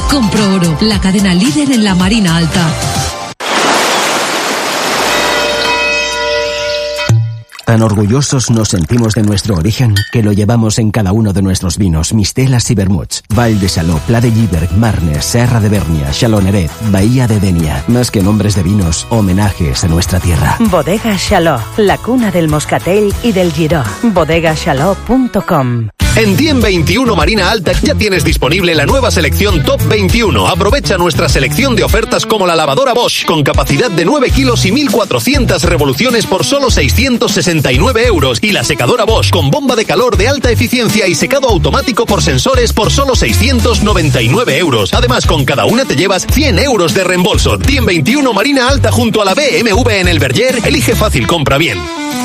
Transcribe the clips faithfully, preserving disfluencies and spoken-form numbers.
Compro Oro, la cadena líder en la Marina Alta. Tan orgullosos nos sentimos de nuestro origen que lo llevamos en cada uno de nuestros vinos, mistelas y vermuts. Vall de Saló, Pla de Llíber, Marnes, Serra de Bernia, Xaloneret, Bahía de Denia. Más que nombres de vinos, homenajes a nuestra tierra. Bodega Xaló, la cuna del moscatel y del giró. bodega xaló punto com. En Diem veintiuno Marina Alta ya tienes disponible la nueva selección Top veintiuno. Aprovecha nuestra selección de ofertas como la lavadora Bosch con capacidad de nueve kilos y mil cuatrocientas revoluciones por solo seiscientos sesenta y nueve euros y la secadora Bosch con bomba de calor de alta eficiencia y secado automático por sensores por solo seiscientos noventa y nueve euros. Además, con cada una te llevas cien euros de reembolso. Diem veintiuno Marina Alta junto a la B M W en el Verger. Elige fácil, compra bien.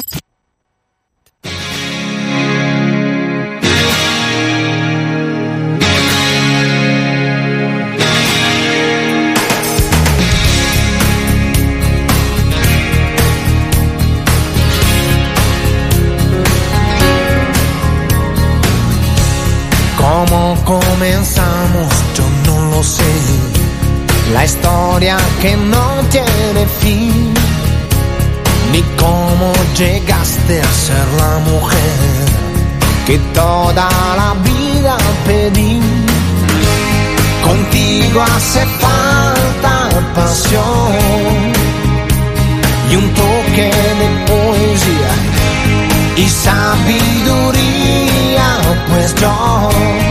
¿Cómo comenzamos? Yo no lo sé. La historia que no tiene fin. Ni cómo llegaste a ser la mujer que toda la vida pedí. Contigo hace falta pasión y un toque de poesía y sabiduría, pues yo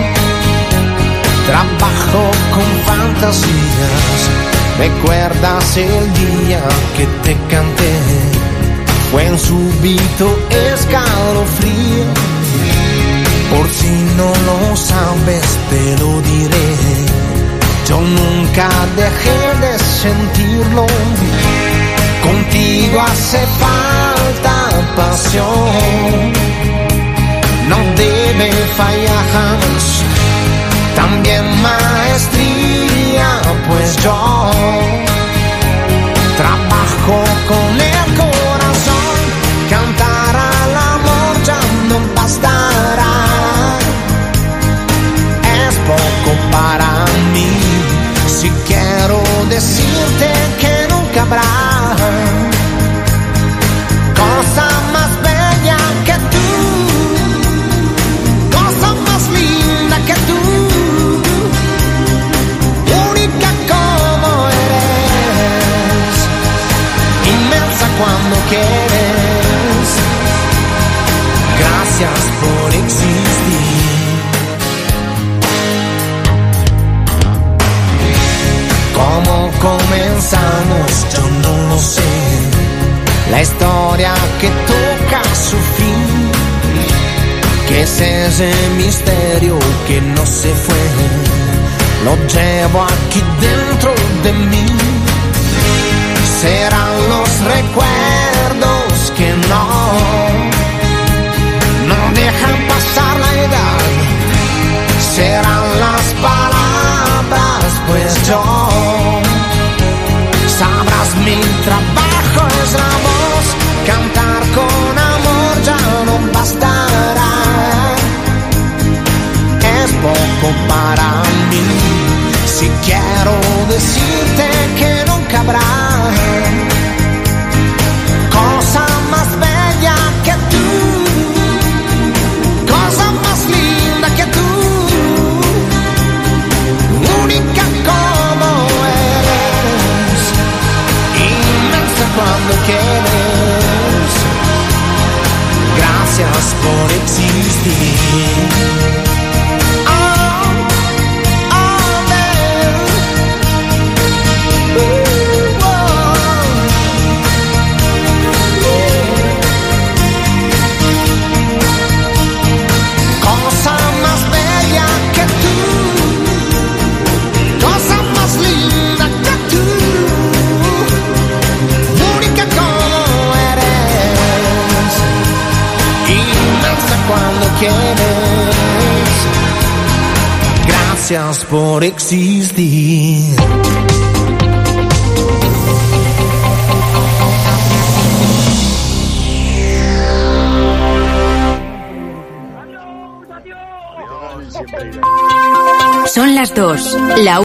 trabajo con fantasías. ¿Recuerdas el día que te canté? Fue un súbito escalofrío. Por si no lo sabes te lo diré. Yo nunca dejé de sentirlo. Contigo hace falta pasión. No debe fallar jamás. También maestría, pues yo trabajo con el corazón. Cantar al amor ya no bastará. Es poco para mí. Si quiero decirte que nunca habrá cosa más bella que tú, cosa más linda que tú, única como eres, inmensa cuando quieres. Gracias por existir. ¿Cómo comenzamos? Yo no lo sé. La historia que toca su fin, que es ese misterio que no se fue, lo llevo aquí dentro de mí. Serán los recuerdos que no, no dejan pasar la edad. Serán las palabras, pues yo, sabrás mi trabajo es la voz. Cantar con amor ya no bastará. Es poco para mí. Si quiero decirte que nunca habrá cosa más bella que tú, cosa más linda que tú, única como eres, inmensa cuando quieres. Gracias por existir. Cuando quieres, gracias por existir. Son las dos, la